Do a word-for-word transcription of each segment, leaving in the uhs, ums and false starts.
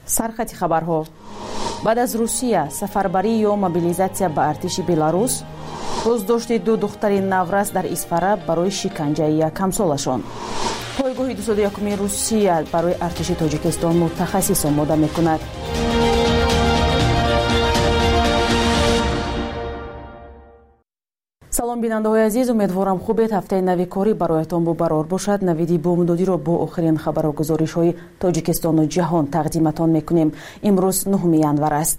سرخط خبرها. بعد از روسیه سفربری یا موبیلیزاسیا به ارتش بلاروس، بازداشت دو دختر نورس در اسفره برای شکنجه یکم سالشان. پایگاه دویست و یکم روسیه برای ارتش تاجیکستان متخصص آماده میکند. سلام بیننده‌های عزیز، امیدوارم خوبید. هفته نوی کاری برایتان بو برار باشد. نویدی بومدادی را با آخرین خبر و گزارش‌های تاجیکستان و جهان تقدیمتان میکنیم. امروز نهم ینور است.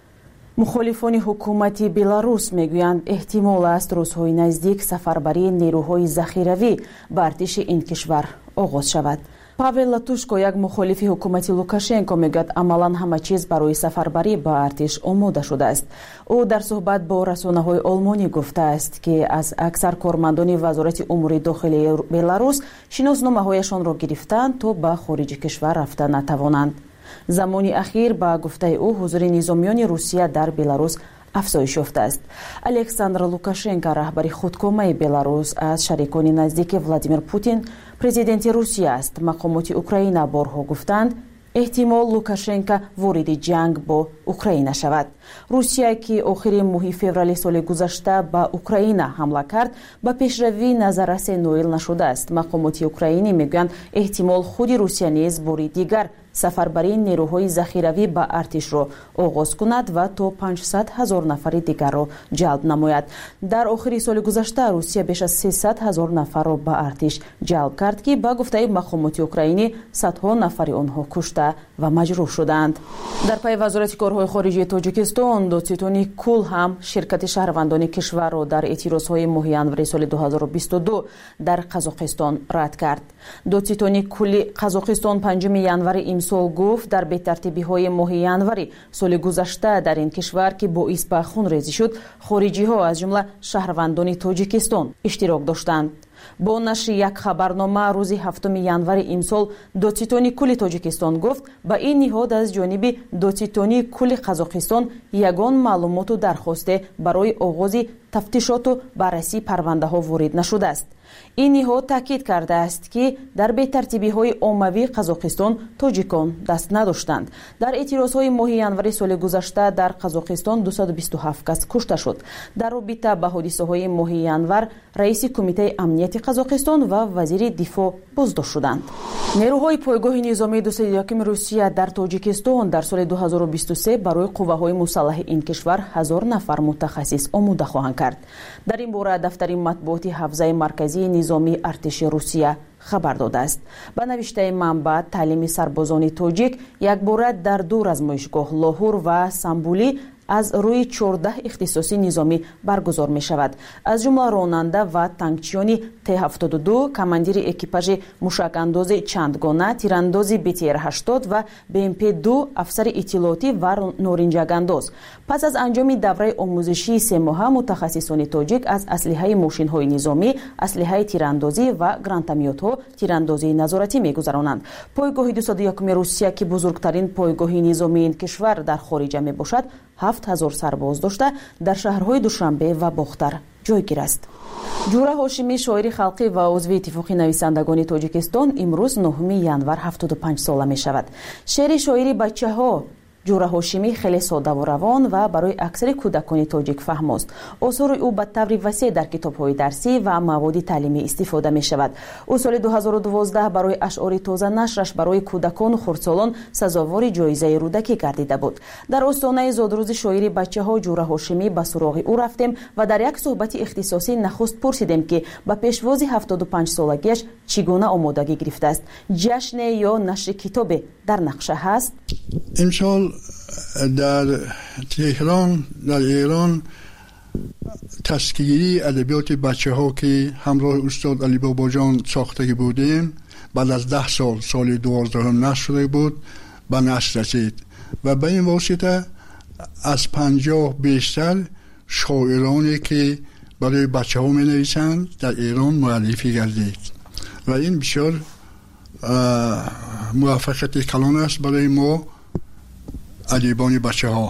مخالفان حکومت بلاروس میگویند احتمال است روزهای نزدیک سفربری نیروهای ذخیروی به ارتش این کشور آغاز شود. پاول لاتوشکو، یک مخالف حکومت لوکاشنکو، میگوید عملاً همه چیز برای سفربری به ارتش آماده شده است. او در صحبت با رسانه‌های آلمانی گفته است که از اکثر کارمندان وزارت امور داخلی بلاروس شناسنامه‌هایشان را گرفتند تا به خارج کشور رفته نتوانند. زمانی اخیر با گفته او حضور نظامیان روسیه در بلاروس افزایش یافته است. الکساندر لوکاشنکو، رهبر خودکامه بلاروس، از شریکان نزدیک ولادیمیر پوتین پرزیدنت روسیه است. مقامات اوکراین بارها گفتند احتمال لوکاشنکو وارد جنگ با اوکراین شود. روسیه که آخرین ماه فوریه سال گذشته به اوکراین حمله کرد، به پیشروی نظررس نائل نشده است. مقامات اوکراینی میگویند احتمال خود روسیه نیز بار دیگر سفربری نیروهای ذخیروی به ارتش را آغاز کند و تا پانصد هزار نفر دیگر را جلب نماید. در آخر سال گذشته روسیه بیش از سیصد هزار نفر را به ارتش جلب کرد که با گفته مقامات اوکراینی صدها نفر آنها کشته و مجروح شدند. در پی وزارت کارهای خارجه تاجیکستان، دادستانی کل هم شرکت شهروندان کشور را در اعتراضهای ماه ینور سال دو هزار و بیست و دو در قزاقستان رد کرد. دادستانی کل قزاقستان پنجم ینور امسال گفت در بی‌ترتیبی‌های ماه ینور سال گذشته در این کشور که باعث به خونریزی شد، خارجی‌ها از جمله شهروندان تاجیکستان اشتراک داشتند. با نشر یک خبرنامه روز هفتم ینور امسال، دادستانی کل تاجیکستان گفت با این نهاد از جانب دادستانی کل قزاقستان یگان معلومات و درخواست برای آغاز تفتیشات و بررسی پرونده ها وارد نشده است. این نهاد تاکید کرده است که در بی‌ترتیبی های عمومی قزاقستان تاجیکان دست نداشتند. در اعتراض های ماه ینور سال گذشته در قزاقستان دویست و بیست و هفت کس کشته شد. در رابطه با حادثه های ماه ینور، رئیس کمیته امنیت قزاقستان و وزیر دفاع بازداشت شدند. نیروهای پایگاه نظامی دویست و یکم روسیه در تاجیکستان در سال دو هزار و بیست و سه برای قوه‌های مسلح این کشور هزار نفر متخصص آماده خواهند کرد. در این باره دفتر مطبوعاتی حوزه مرکزی نظامی ارتش روسیه خبر داده است. به نوشته منبع، تعلیم سربازان تاجیک یک باره در دو آزمایشگاه لاهور و سامبولی از روی چهارده اختصاصی نظامی برگزار می شود. از جمله راننده و تانکچیانی تی هفتاد و دو، کماندیر اکیپاژ موشک انداز چندگانه، تیرانداز بی تی ار هشتاد و بی ام پی دو، افسر اطلاعاتی و نارنجک انداز. پس از انجام دوره آموزشی سه ماهه، متخصصان تاجیک از اسلحه ماشین های نظامی، اسلحه تیراندازی و گرانتومیات ها تیراندازی نظارتی می گذرانند. پایگاه دویست و یکم روسیه که بزرگترین پایگاه نظامی این کشور در خارج می باشد، هفت هزار سرباز داشته در شهرهای دوشنبه و باختر جایگیر است. جورا هاشمی، شاعر خلقی و عضو اتفاق نویسندگان تاجیکستان، امروز نهم ینور هفتاد و پنج ساله می شود. شعر شاعری بچه ها جورا هاشمی خیلی ساده و روان و برای اکثر کودکان تاجیک فهم است. آثار او به طور وسیع در کتاب‌های درسی و مواد تعلیمی استفاده می شود. او سال دو هزار و دوازده برای اشعار تازه نشرش برای کودکان و خردسالان سزاوار جایزه رودکی گردیده بود. در آستانه زادروز شاعری بچه ها جورا هاشمی به سراغ او رفتیم و در یک صحبت اختصاصی نخست پرسیدیم که به پیشواز هفتاد و پنج سالگیش چگونه آمادگی گرفته است. جشن یا نشر کتاب در نقشه هست؟ امسال در تهران، در ایران، تسکیری ادبیات بچه ها که همراه استاد علی باباجان ساخته بودیم، بعد از ده سال سال دوازدهم نشر شده بود، به نشر رسید و به این واسطه از پنجاه بیشتر شاعرانی که برای بچه ها می نویسند در ایران معرفی گردید و این بسیار موفقیت کلان است برای ما ادیبان بچه ها.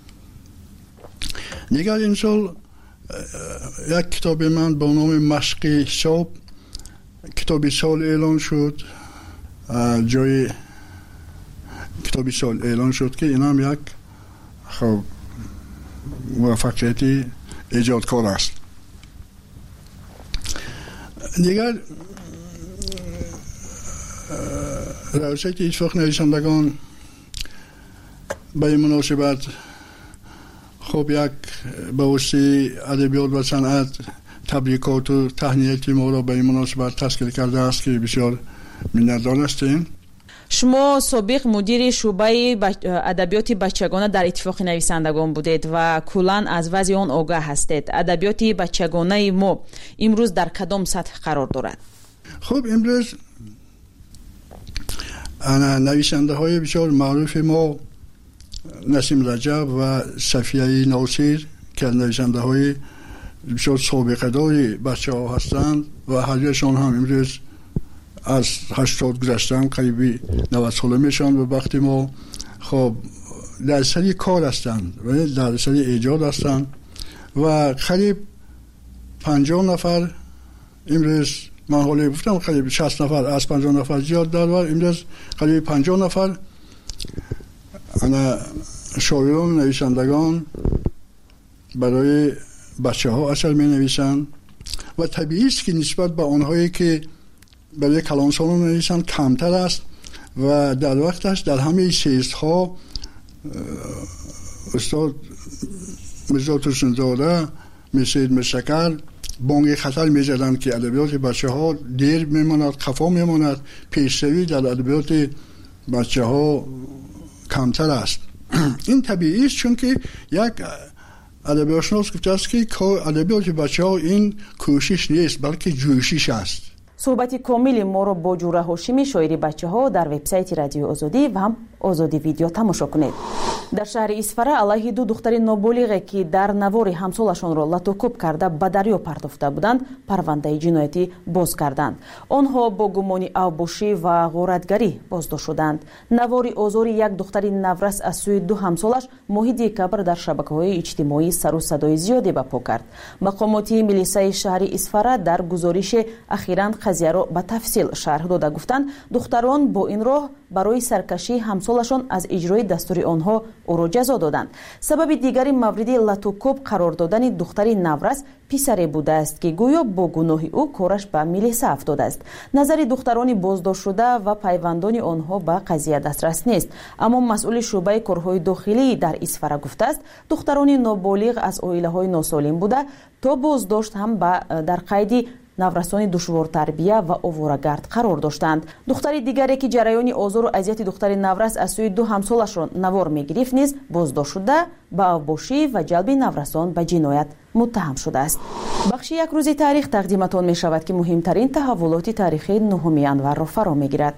دیگر این سال یک کتاب من با نام مشق حساب کتاب سال اعلان شد. جای کتاب سال اعلان شد که این هم یک خب موفقیتی ایجادکار است. دیگر روشت اتفاق نویسندگان به این مناسبت خب یک به واسطه ادبیات و صنعت تبریکات و تهنیت ما را به این مناسبت تشکیل کرده است که بسیار منتدار هستیم. شما سابق مدیر شعبه ادبیات بچگانه در اتفاق نویسندگان بودید و کلاً از وضع آن آگاه هستید. ادبیات بچگانه ما امروز در کدام سطح قرار دارد؟ خب امروز نویسنده های بسیار معروف ما نسیم رجب و صفیه ناصر که نویسنده های بسیار سابقه داری بچه ها هستند و هریشان هم امروز از هشتاد گذشتن قریبی نود ساله میشن و وقتی ما خب در سری کار هستند و در سری ایجاد هستند و قریب پنجاه نفر امروز من حالی گفتم قریب شصت نفر از پنجاه نفر زیاد در و امروز قریب پنجاه نفر انا شاعران نویسندگان برای بچه ها اثر می نویسند و طبیعی است که نسبت به آنهایی که برای کلانسالان می نویسند کمتر است و در وقتش در همه سیست ها استاد مرزا ترسنزاده مسید مشکر بانگ خطر می زدند که ادبیات بچه ها دیر می ماند، خفا می ماند، پیشروی در ادبیات بچه ها کمتر است. این طبیعی است چون که یک ادبیات شناس گفته است که ادبیات بچه ها این کوشش نیست بلکه جوشش است. صحبت کامل ما رو با جوره هاشمی شاعری بچه ها در وبسایت رادیو آزادی و هم آزادی ویدیو تماشا کنید. در شهر اسفره علیه دو دختر نابالغ که در نوار همسالشان را لطوکوب کرده به دریا پرداخته بودند پرونده جنایتی باز کردند. آنها با گمان اوباشی و غارتگری بازداشت شدند. نوار آزار یک دختر نورس از سوی دو همسالش ماه دکبر در شبکه‌های اجتماعی سر و صدای زیادی برپا کرد. مقامات میلیسای شهر اسفره در گزارش اخیراً قضیه را به تفصیل شرح داده گفتند دختران با این راه برای سرکشی همسالشان از اجرای دستور آنها او را جزا دادند. سبب دیگری مورد لطوکوب قرار دادن دختر نورس پسری بوده است که گویا با گناه او کارش به میلیسا افتاده است. نظر دختران بازداشت شده و پیوندان آنها به قضیه دسترس نیست، اما مسئول شعبه کارهای داخلی در اسفره گفته است دختران نابالغ از عائله‌های ناسالم بوده تا بازداشت هم در قید نورسان دشوار تربیه و آواره‌گرد قرار داشتند. دختر دیگری که جریان آزار و اذیت دختر نورس از سوی دو همسالش را نوار می‌گرفت نیز بازداشت شده به اوباشی و جلب نورسان به جنایت متهم شده است. بخش یک روز تاریخ تقدیمتان می شود که مهمترین تحولات تاریخی نهم ژانویه را فرا می‌گیرد.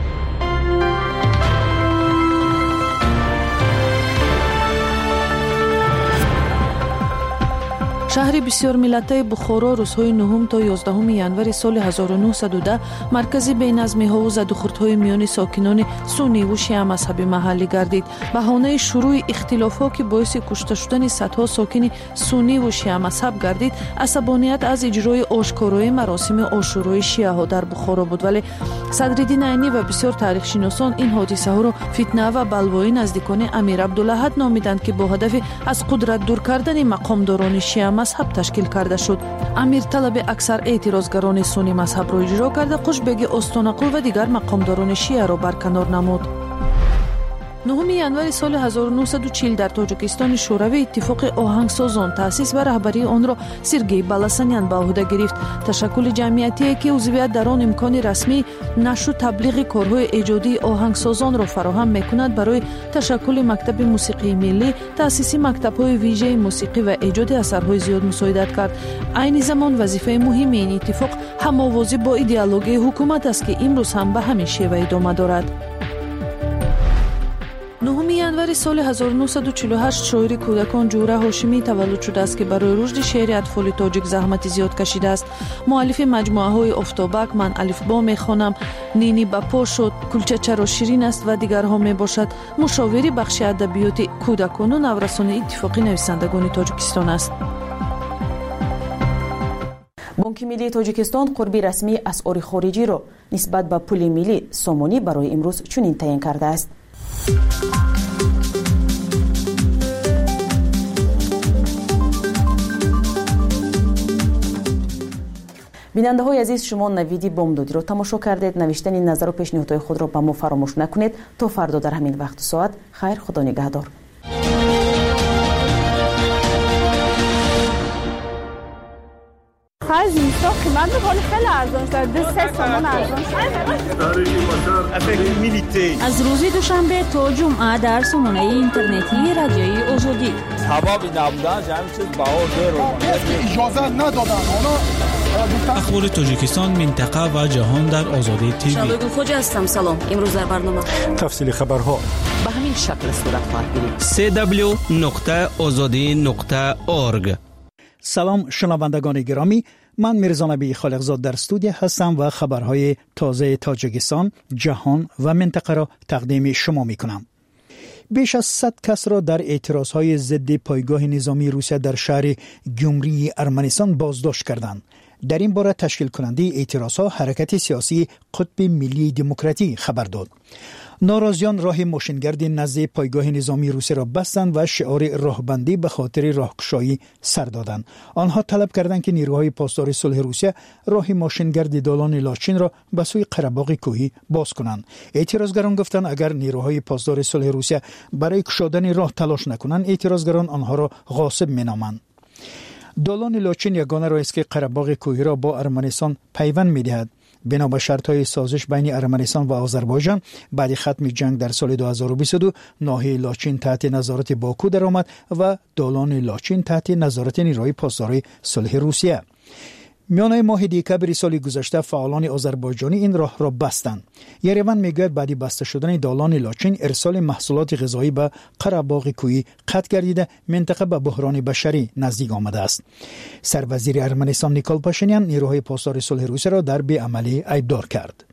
شهر بسیار ملتی بخارا روزهای نهم تا یازدهم ژانویه سال هزار و نهصد و ده مرکز بی‌نظمی‌ها و زدوخوردهای میان ساکنان سنی و شیعه مذهبی محلی گردید. بهانه شروع اختلاف‌ها که باعث کشته شدن صدها ساکن سنی و شیعه مذهب گردید، عصبانیت از اجرای آشکارای مراسم عاشورای شیعه‌ها در بخارا بود، ولی صدرالدین عینی و بسیار تاریخ شناسان این حادثه ها را فتنه و بلوای نزدیکان امیر عبدالاحد نامیدند که با هدف از قدرت دور کردن مقامداران شیعه مذهب تشکیل کرده شد. امیر طلب اکثر اعتراضگران سنی مذهب را اجرا کرده، قشبگ استانقل و دیگر مقامداران شیعه را برکنار نمود. نهم ژانویه سال هزار و نهصد و چهل در تاجیکستان شوروی اتفاق آهنگسازان تأسیس و رهبری آن را سرگئی بالاسانیان به عهده گرفت. تشکل جمعیتی که عضویت در آن امکان رسمی نشر و تبلیغ کارهای ایجادی آهنگسازان را فراهم می‌کند. برای تشکل مکتب موسیقی ملی تأسیس مکتب‌های ویژه موسیقی و ایجاد اثرهای زیاد مساعدت کرد. عین زمان وظیفه مهم این اتفاق هم‌آوازی با ایدئولوژی حکومت است که امروز هم به همین شیوه ادامه دارد. نهم ژانویه سال هزار و نهصد و چهل و هشت شاعر کودکان جوره هاشمی تولد شده است که برای رشد شعر اطفال تاجیک زحمت زیاد کشیده است. مؤلف مجموعه های افتابک، من الفبا میخوانم، نینی بپا شد، کلچه چرا شیرین است و دیگرها می باشد. مشاور بخش ادبیات کودکان و نورسان اتفاقی نویسندگان تاجیکستان است. بانک ملی تاجیکستان قربی رسمی اسعار خارجی را نسبت به پول ملی سامانی برای امروز چنین تعیین کرده است. بیننده های عزیز، شما نویدی بامدادی رو تماشا کردید. نوشتن این نظر و پیشنهادهای خود را به ما فراموش نکنید. تا فردا در همین وقت و ساعت. خیر، خدا نگهدار. خرج نیستا قیمت حال خیلی ارزان شد. دو سه سامان ارزان شد. از روز دوشنبه تا جمعه در سامانه اینترنتی رادیوی آزادی. سبب نبودن جمعی چیز بهار دیر اجازه ندادن. اخبار تاجیکستان، منطقه و جهان در آزادی تیوی. شالوگو خوجا هستم. سلام. امروز در برنامه تفصیل خبرها به همین شکل صورت خواهد گرفت. سی دبلیو نقطه آزادی نقطه اورگ. سلام شنوندگان گرامی، من میرزا نبی خالقزاد در استودیو هستم و خبرهای تازه تاجیکستان، جهان و منطقه را تقدیم شما میکنم. بیش از صد کس را در اعتراضهای ضد پایگاه نظامی روسیه در شهر گیومری ارمنستان بازداشت کردند. در این باره تشکیل کننده اعتراضها حرکت سیاسی قطب ملی دموکراتی خبر داد. ناراضیان راه ماشینگرد نزد پایگاه نظامی روسیه را بستند و شعار راهبندی به خاطر راهگشایی سر دادند. آنها طلب کردند که نیروهای پاسدار صلح روسیه راه ماشینگرد دالان لاچین را به سوی قره‌باغ کوهی باز کنند. اعتراضگران گفتند اگر نیروهای پاسدار صلح روسیه برای گشادن راه تلاش نکنند، اعتراضگران آنها را غاصب مینامند. دالان لاچین یگانه راهی است که قره‌باغ کوهی را با ارمنستان پیوند می‌دهد. بنا به شرط‌های سازش بین ارمنستان و آذربایجان، بعد ختم جنگ در سال دو هزار و بیست و دو ناحیه لاچین تحت نظارت باکو درآمد و دالان لاچین تحت نظارت نیروهای پاسدار صلح روسیه. میانه ماه دکبر سال گذشته فعالان آذربایجانی این راه را بستند. یریون میگوید بعد بسته شدن دالان لاچین ارسال محصولات غذایی به قره‌باغ کوهی قطع گردیده منطقه به بحران بشری نزدیک آمده است. سروزیر ارمنستان نیکول پاشینیان نیروهای پاسدار صلح روسیه را در بی‌عملی ایبدار کرد.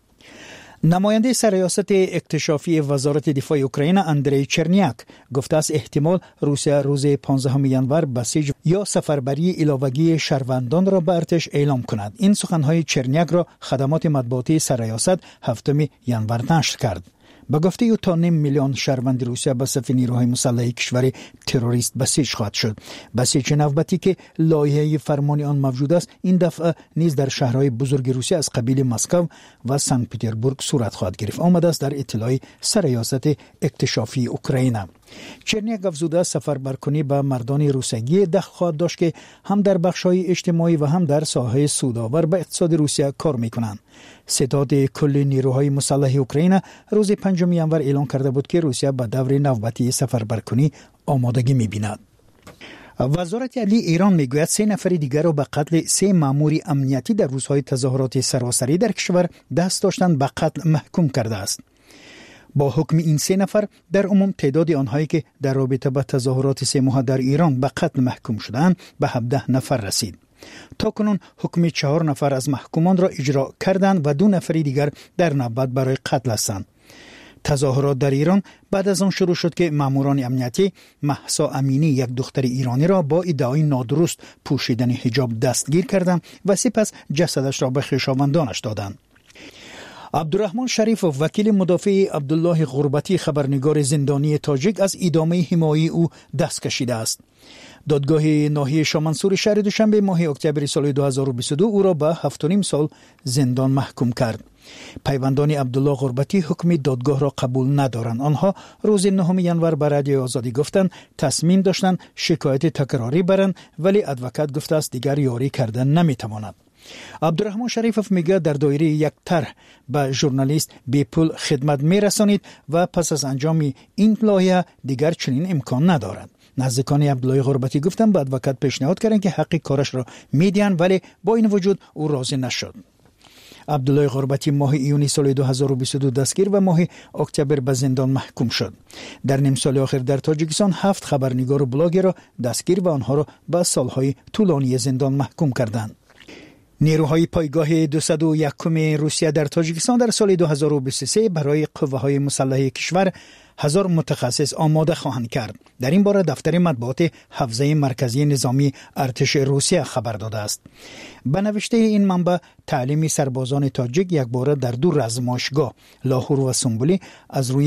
نماینده سرریاست اکتشافی وزارت دفاع اوکراین اندری چرنیاک گفته است احتمال روسیه روز پانزدهم ینور بسیج یا سفربری علاوگی شهروندان را به ارتش اعلام کند. این سخنهای چرنیاک را خدمات مطبوعاتی سرریاست هفتم ینور نشر کرد. به گفته او تا نیم میلیون شهروند روسیه به صف نیروهای مسلح کشور تروریست بسیج خواهد شد. بسیج نوبتی که لایحه فرمانی آن موجود است این دفعه نیز در شهرهای بزرگ روسیه از قبیل مسکو و سن پترزبورگ صورت خواهد گرفت. آمده است در اطلاع سرریاست اکتشافی اوکراین. چرنیاک افزوده سفربرکنی به مردان روسیگی دخل خواهد داشت که هم در بخش‌های اجتماعی و هم در ساحه سودآور به اقتصاد روسیه کار می‌کنند. ستاد کل نیروهای مسلح اوکراین روز پنجم ینور اعلام کرده بود که روسیه به دور نوبتی سفربرکنی آمادگی می‌بیند. وزارت عدلیه ایران میگوید سه نفر دیگر را به قتل سه مأمور امنیتی در روزهای تظاهرات سراسری در کشور دست داشتن به قتل محکوم کرده است. با حکم این سه نفر در عموم تعداد آنهایی که در رابطه با تظاهرات سه ماه در ایران به قتل محکوم شدند به هفده نفر رسید. تا کنون حکم چهار نفر از محکومان را اجرا کردند و دو نفر دیگر در نوبت برای قتل هستند. تظاهرات در ایران بعد از آن شروع شد که ماموران امنیتی مهسا امینی یک دختر ایرانی را با ادعای نادرست پوشیدن حجاب دستگیر کردند و سپس جسدش را به خویشاوندانش دادند. عبدالرحمن شریف وکیل مدافع عبدالله غربتی خبرنگار زندانی تاجیک از ادامه حمایت او دست کشیده است. دادگاه ناحیه شامنسور شهر دوشنبه ماه اکتبر سال دو هزار و بیست و دو او را به هفت و نیم سال زندان محکوم کرد. پیوندان عبدالله غربتی حکم دادگاه را قبول ندارند. آنها روز نهم ینور به رادیو آزادی گفتند تصمیم داشتند شکایت تکراری برند، ولی ادوکات گفته است دیگر یاری کردن نمیتواند. عبدالرحمن شریفوف میگه در دایره یک طرح به ژورنالیست بی پول خدمت میرسانید و پس از انجام این لایحه دیگر چنین امکان ندارد. نزدیکان عبدالله غربتی گفتند به ادوکات پیشنهاد کردند که حق کارش را میدهند، ولی با این وجود او راضی نشد. عبدالله غربتی ماه ایونی سال دو هزار و بیست و دو دستگیر و ماه اکتبر به زندان محکوم شد. در نیم سال آخر در تاجیکستان هفت خبرنگار و بلاگر را دستگیر و آنها را به سالهای طولانی زندان محکوم کردند. نیروهای پایگاه دویست و یک روسیه در تاجیکستان در سال دو هزار و بیست و سه برای قوه‌های مسلح کشور هزار متخصص آماده خواهند کرد. در این باره دفتر مطبوعات حوزه مرکزی نظامی ارتش روسیه خبر داده است. به نوشته این منبع تعلیم سربازان تاجیک یک باره در دو رزمایشگاه لاهور و سنبولی از روی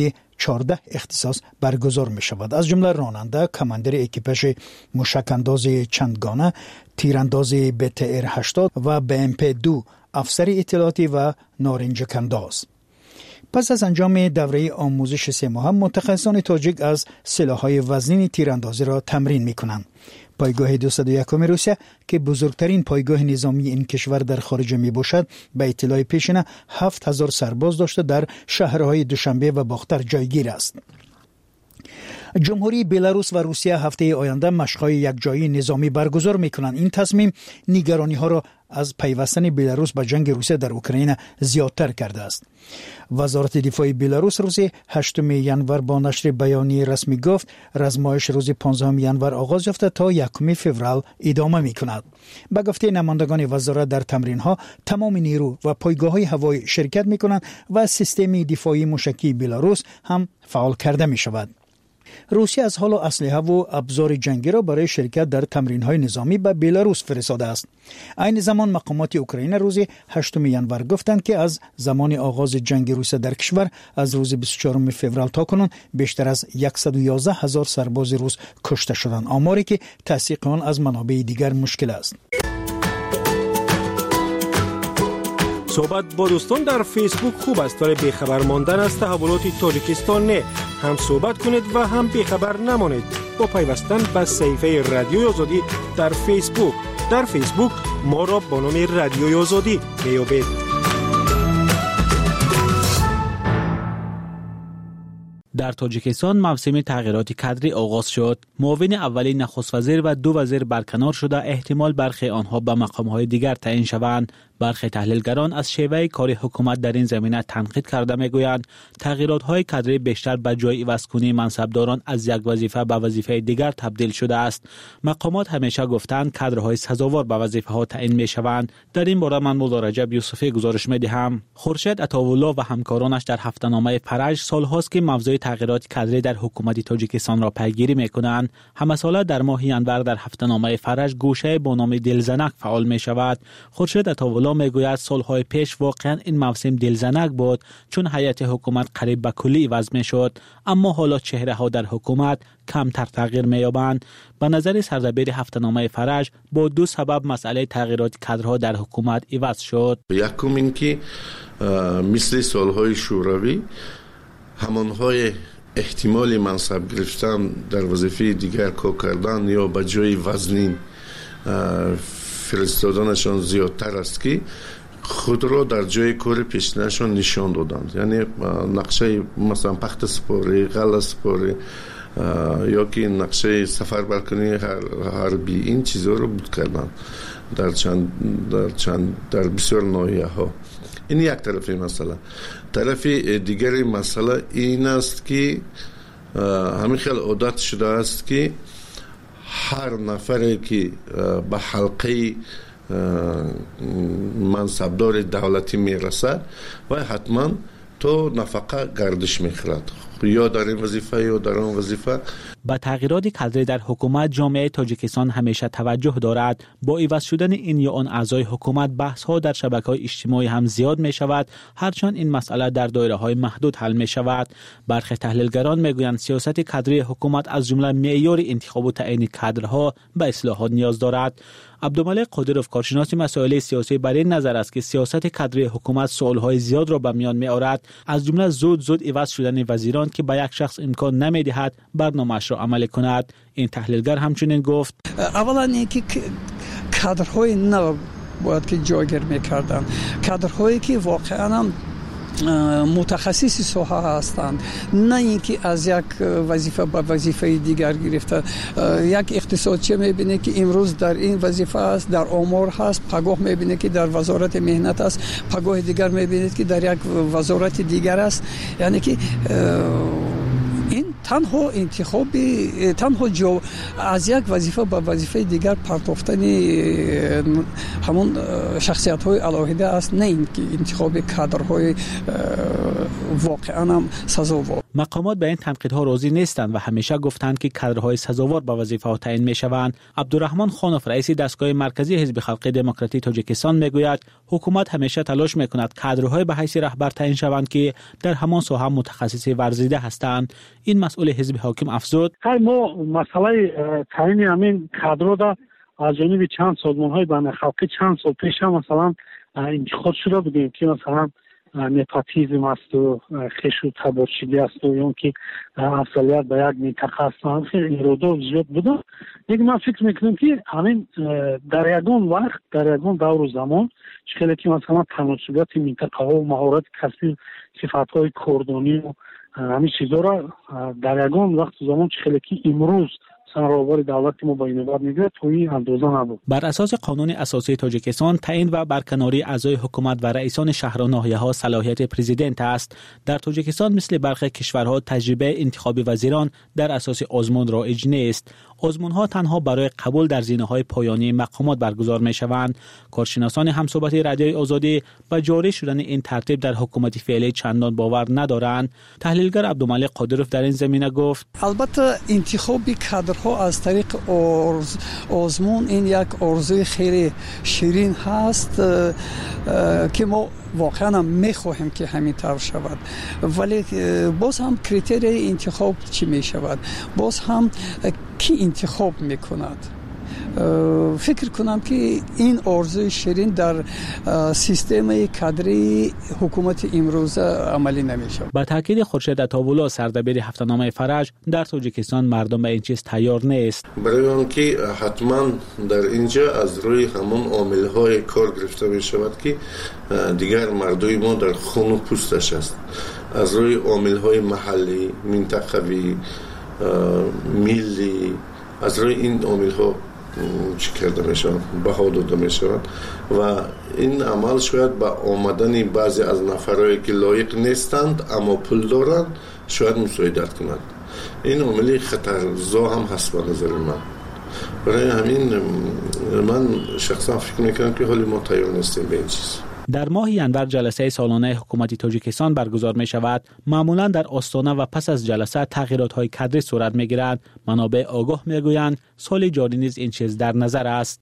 چهارده اختصاص برگزار می شود. از جمله راننده، کماندر اکیپاژ موشک‌انداز چندگانه، تیرانداز بی تی ار هشتاد و بی ام پی دو، افسر اطلاعاتی و نارنجک‌انداز. پس از انجام دوره آموزش سه ماهه، متخصصان تاجیک از سلاح‌های وزنین تیراندازی را تمرین می‌کنند. پایگاه دویست و یک روسیه که بزرگترین پایگاه نظامی این کشور در خارج می باشد، به اطلاع پیشینه هفت هزار سرباز داشته در شهرهای دوشنبه و باختر جایگیر است. جمهوری بلاروس و روسیه هفته آینده مشق‌های یکجایی نظامی برگزار می‌کنند. این تصمیم نگرانی‌ها را از پیوستن بلاروس به جنگ روسیه در اوکراین زیادتر کرده است. وزارت دفاع بلاروس روز هشتم ژانویه با نشر بیانیه رسمی گفت رزمایش روز پانزدهم ژانویه آغاز یافته تا یکم فوریه ادامه می‌کند. به گفته نمایندگان وزارت، در تمرین‌ها تمام نیرو و پایگاه‌های هوایی شرکت می‌کنند و سیستم دفاعی موشکی بلاروس هم فعال کرده می‌شود. روسیه از حال اسلحه و ابزار جنگی را برای شرکت در تمرین‌های نظامی به بلاروس فرستاده است. این زمان مقامات اوکراین روز هشتم ژانویه گفتند که از زمان آغاز جنگ روسیه در کشور از روز بیست و چهارم فوریه تا کنون بیشتر از صد و یازده هزار سرباز روس کشته شدند، آماری که تصدیق آن از منابع دیگر مشکل است. صحبت با دوستان در فیسبوک خوب است، ولی بیخبر ماندن از تحولات تاجیکستان نه. هم صحبت کنید و هم بیخبر نمانید با پیوستن به صفحه رادیوی آزادی در فیسبوک. در فیسبوک ما را با نام رادیوی آزادی میابید. در تاجیکستان موسم تغییرات کادری آغاز شد. معاون اولی نخست وزیر و دو وزیر برکنار شده، احتمال برخی آنها به مقام‌های دیگر تعیین شوند. برخی تحلیلگران از شیوه کار حکومت در این زمینه تنقید کرده میگویند تغییرات‌های کادری بیشتر به جای عوض‌کنی منصبداران از یک وظیفه به وظیفه دیگر تبدیل شده است. مقامات همیشه گفتند کادرهای سزاوار به وظیفه‌ها تعیین می‌شوند. در این باره من مولا رجب یوسفی گزارش می‌دهم. خورشید عطاالله و همکارانش در هفته‌نامه فرج سال‌هاست که موضوع تغییرات کادری در حکومت تاجیکستان را پیگیری می‌کنند. همه ساله در ماه ژانویه در هفته‌نامه فرج گوشه با نام دلزنک فعال می‌شود. خورشید عطاالله میگوید سالهای پیش واقعا این موسم دلزنک بود، چون هیئت حکومت قریب به کلی عوض میشد، اما حالا چهره ها در حکومت کمتر تغییر مییابند. به نظر سردبیر هفته‌نامه فرج با دو سبب مسئله تغییرات کادرها در حکومت عوض شد. یکم این که مثل سالهای شوروی همانهای احتمال منصب گرفتن در وظیفه دیگر کار کردن یا به جای وزنین فرستادنشان زیادتر است که خود را در جای کار پیشینشان نشان دادند. یعنی نقشه مثلا پخت سپاری، غله سپاری یا که نقشه سفر برکنی حربی، این چیزها رو بود کردن در چند در چند در بسیار ناحیه ها. این یک طرف مسئله. طرف دیگر مسئله این است که همین خیلی عادت شده است که هر نفری که به حلقه منصبدار دولتی میرسد و حتما تو نفقه گردش میخورد، یا در این وظیفه یا در آن وظیفه. با تغییرات کادری در حکومت جامعه تاجیکستان همیشه توجه دارد. با عوض شدن این یا آن اعضای حکومت بحث ها در شبکه‌های اجتماعی هم زیاد می شود، هرچند این مسئله در دایره های محدود حل می شود. برخی تحلیلگران می گویند سیاست کادری حکومت از جمله معیار انتخاب و تعیین کادرها به اصلاحات نیاز دارد. عبدالملک قادروف کارشناس مسائل سیاسی بر این نظر است که سیاست کادری حکومت سوالهای زیاد را به میان می آورد، از جمله زود زود عوض شدن وزیران که به یک شخص امکان نمی دهد برنامه‌اش را عمل کند. این تحلیلگر همچنین گفت اولا اینکه کادرهای نو باید که جایگیر میکردن، کادرهایی که واقعا متخصصی ساحه هستند، نه اینکه از یک وظیفه به وظیفه دیگر گرفته. یک اقتصادچی میبینه که امروز در این وظیفه است، در آمار هست، پگاه میبینه که در وزارت مهنت است، پگاه دیگر میبینه که در یک وزارت دیگر است. یعنی که این تنها انتخابی تنها جو از یک وظیفه به وظیفه دیگر پرتافتن همون شخصیت های الهیده است، نه اینکه انتخاب کادرهای واقعا هم سزاوار. مقامات به این تنقیدها راضی نیستند و همیشه گفتند که کادرهای سزاوار به وظیفه تعیین میشوند. عبدالرحمن خانوف رئیس دستگاه مرکزی حزب خلق دموکراتی تاجیکستان میگوید حکومت همیشه تلاش میکند کادرهای به حیث رهبر تعیین شوند که در همان ساحه متخصص ورزیده هستند. این مسئول حزب حاکم افزود: ما مسئله تعیین همین کادرها را از جانب چند سازمان‌های بین الخلقی چند سال پیش هم مثلا انتخاب شده بودیم که مثلا نپاتیزم است و خشو تبارچگی است و یا که افضلیت به یک منطقه است، خیلی ایرادات زیاد بوده. دیگه من فکر میکنم که همین در یگان وقت در یگان دور و زمان خیلی که مثلا تناسبات منطقه ها و مهارت کسبی صفات‌های کردانی و همین چیزا را در یگان وقت زمان خیلی که امروز سرآور دولت ما با این بعد میگه توی اندازه نبود. بر اساس قانون اساسی تاجیکستان تعیین و برکناری اعضای حکومت و رئیسان شهر و ناحیه‌ها صلاحیت پرزیدنت است. در تاجیکستان مثل برخی کشورها تجربه انتخاب وزیران در اساس آزمون رایج نیست. آزمون‌ها تنها برای قبول در زینه‌های پایانی مقامات برگزار می‌شوند. کارشناسان همصحبت رادیوی آزادی با جاری شدن این ترتیب در حکومت فعلی چندان باور ندارند. تحلیلگر عبدالملک قادروف در این زمینه گفت: البته انتخاب کادرها از طریق آزمون این یک آرزوی خیلی شیرین هست که ما واقعا میخواهیم که همین طور شود، ولی باز هم کریتریای انتخاب چی میشود؟ باز هم کی انتخاب میکند؟ فکر کنم که این آرزوی شیرین در سیستم کادری حکومت امروز عملی نمیشه. با تاکید خورشید عطاوالله سردبیر هفته‌نامه فرج، در تاجیکستان مردم به این چیز تیار نیست. برای آنکه حتما در اینجا از روی همون عامل‌های کار گرفته میشود که دیگر مردم ما در خون و پوستش است، از روی عامل‌های محلی، منطقوی، ملی، از روی این عامل‌ها چی کرده میشون، بها داده میشون و این عمل شاید با آمدن بعضی از نفرایی که لایق نیستند اما پول دارند شاید مساعدت کنند. این عاملی خطرزا هم هست به نظر من. برای همین من شخصا فکر میکنم که حالی ما تیار نیستیم به این چیز. در ماه ینور جلسه سالانه حکومت تاجیکستان برگزار می شود. معمولا در آستانه و پس از جلسه تغییرات های کادری صورت می گیرد. منابع آگاه می گویند سال جاری نیز این چیز در نظر است.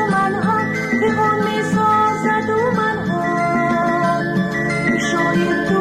You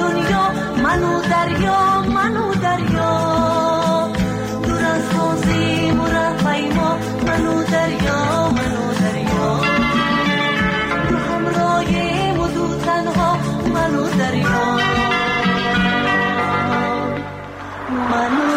دنیا منو دریا منو دریا دور از بازیم و رفعی ما منو دریا منو دریا دو همراهیم و دو تنها منو دریا منو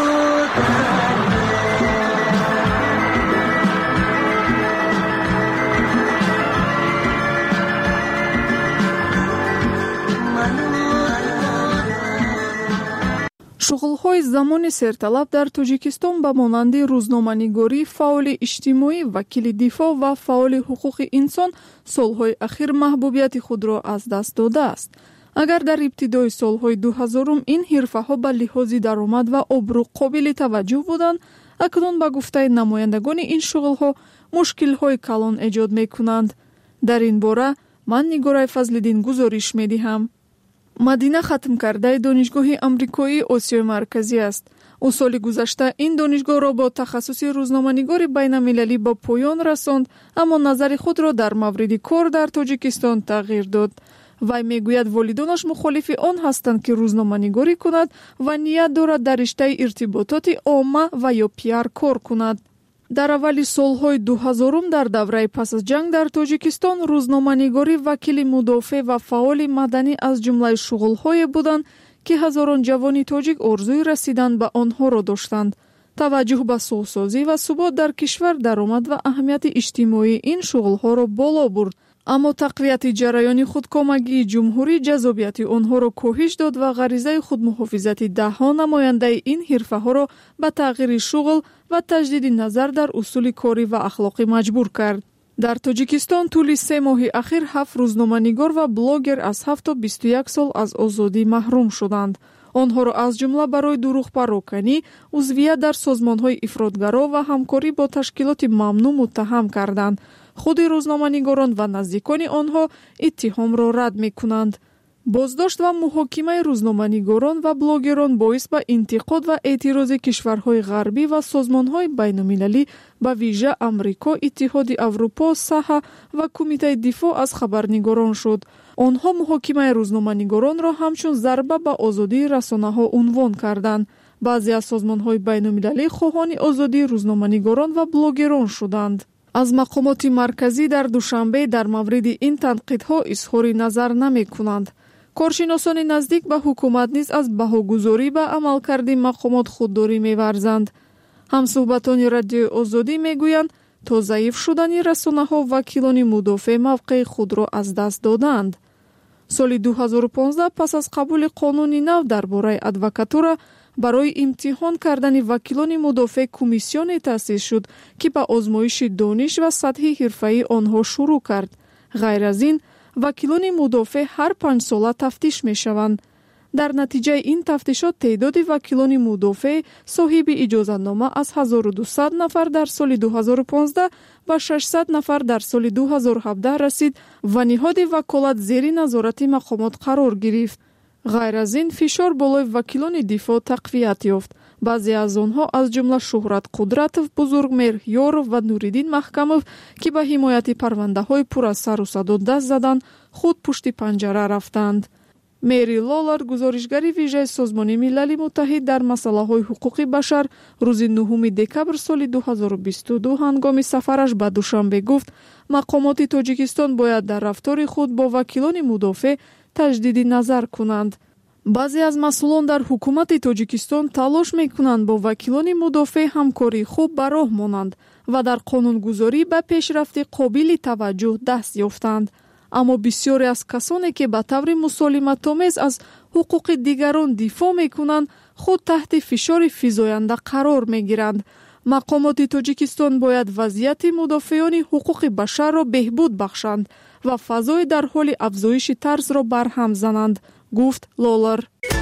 шуғулҳои замони серталаб дар Тоҷикистон ба монанди рӯзноманигорӣ, фаъоли иҷтимоӣ, вакили дифоъ ва фаъоли ҳуқуқи инсон солҳои ахир маҳбубияти худро аз даст додааст. агар дар ибтидои солҳои дуҳазорум ин ҳирфаҳо ба лиҳози даромад ва обрӯ қобили таваҷҷӯҳ буданд, акнун ба гуфтаи намояндагони ин шуғулҳо мушкилҳои калон эҷод мекунанд. дар ин бора ман Нигораи Фазлиддин гузориш медиҳам. Мадина хатмкардаи донишгоҳи амрикоии Осиёи марказӣ аст. ӯ соли гузашта ин донишгоҳро бо тахассуси рӯзноманигори байналмилалӣ ба поён расонд, аммо назари худро дар мавриди кор дар Тоҷикистон тағйир дод. вай мегӯяд волидонаш мухолифи он ҳастанд, ки рӯзноманигорӣ кунад ва ният дорад дар риштаи иртибототи омма ва ё пиар кор кунад. дар аввали солҳои дуҳазорум дар давраи пас аз ҷанг дар Тоҷикистон рӯзноманигорӣ вакили мудофеъ ва фаъоли маданӣ аз ҷумлаи шуғулҳое буданд, ки ҳазорон ҷавони тоҷик орзуи расидан ба онҳоро доштанд. таваҷҷӯҳ ба суҳсозӣ ва субот дар кишвар даромад ва аҳамияти иҷтимоии ин шуғулҳоро боло бурд. аммо тақвияти ҷараёни худкомагии ҷумҳурӣ ҷазобияти онҳоро коҳиш дод ва ғаризаи худмуҳофизати даҳҳо намояндаи ин ҳирфаҳоро ба тағйири шуғл ва таҷдиди назар дар усули корӣ ва ахлоқӣ маҷбур кард. дар Тоҷикистон тӯли се моҳи ахир ҳафт рӯзноманигор ва блогер аз ҳафт то бисту як сол аз озодӣ маҳрум шуданд. онҳоро аз ҷумла барои дурӯғпароканӣ, узвият дар созмонҳои ифротгаро ва ҳамкорӣ бо ташкилоти мамнӯъ муттаҳам карданд. худи рӯзноманигорон ва наздикони онҳо иттиҳомро рад мекунанд. боздошт ва муҳокимаи рӯзноманигорон ва блогерон боис ба интиқод ва эътирози кишварҳои ғарбӣ ва созмонҳои байнумилалӣ, ба вижа Амрико, Иттиҳоди Аврупо, Саҳа ва Кумитаи дифоъ аз хабарнигорон шуд. онҳо муҳокимаи рӯзноманигоронро ҳамчун зарба ба озодии расонаҳо унвон карданд. баъзе аз созмонҳои байнумилалӣ хоҳони озодии рӯзноманигорон ва блогерон шуданд. аз мақомоти марказӣ дар душанбе дар мавриди ин танқидҳо изҳори назар намекунанд. коршиносони наздик ба ҳукумат низ аз баҳогузорӣ ба амалкарди мақомот худдорӣ меварзанд. ҳамсуҳбатони Радиои Озодӣ мегӯянд, то заиф шудани расонаҳо вакилони мудофеъ мавқеи худро аз даст доданд. соли дуҳазору понздаҳ пас аз қабули қонуни нав дар бораи адвокатура, барои имтиҳон кардани вакилони мудофеъ комиссионе таъсис шуд, ки ба озмоиши дониш ва сатҳи ҳирфаии онҳо шурӯъ кард. ғайр аз ин, вакилони мудофеъ ҳар панҷсола тафтиш мешаванд. дар натиҷаи ин тафтишот теъдоди вакилони мудофеъ соҳиби иҷозатнома аз ҳазору дусад нафар дар соли дуҳазору понздаҳ ба шашсад нафар дар соли дуҳазору ҳабдаҳ расид ва ниҳоди ваколат зери назорати мақомот қарор гирифт. ғайр аз ин, фишор болои вакилони дифоъ тақвият ёфт. баъзе аз онҳо аз ҷумла Шуҳрат Қудратов, Бузургмеҳр Ёров ва Нуриддин Маҳкамов, ки ба ҳимояти парвандаҳои пур аз сару садо даст заданд, худ пушти панҷара рафтанд. Мери Лолар, гузоришгари вижаи Созмони Милали Муттаҳид дар масъалаҳои ҳуқуқи башар, рӯзи нӯҳуми декабр соли дуҳазору бисту ду ҳангоми сафараш ба Душанбе гуфт, мақомоти Тоҷикистон бояд дар рафтори худ бо вакилони мудофеъ таҷдиди назар кунанд. баъзе аз масъулон дар ҳукумати Тоҷикистон талош мекунанд бо вакилони мудофеъ ҳамкории хуб ба роҳ монанд ва дар қонунгузорӣ ба пешрафти қобили таваҷҷӯҳ даст ёфтанд. аммо бисёре аз касоне, ки ба таври мусолиматомез аз ҳуқуқи дигарон дифоъ мекунанд, худ таҳти фишори физоянда қарор мегиранд. мақомоти Тоҷикистон бояд вазъияти мудофеёни ҳуқуқи башарро беҳбуд бахшанд ва фазои дар ҳоли афзоиши тарзро барҳам зананд, гуфт Лолар.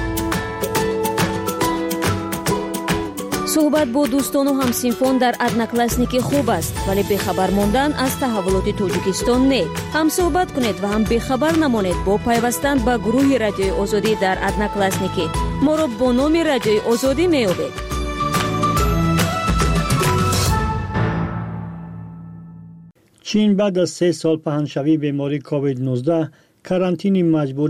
суҳбат бо дӯстону ҳамсинфон дар одноклассники хуб аст, вале бехабар мондан аз таҳаввулоти Тоҷикистон не. ҳам суҳбат кунед ва ҳам бехабар намонед бо пайвастан ба гурӯҳи Радиои Озодӣ дар одноклассники. моро бо номи Радиои Озодӣ меёбед. чин баъд аз се сол паҳншавии бемории ковид нуздаҳ карантини маҷбурӣ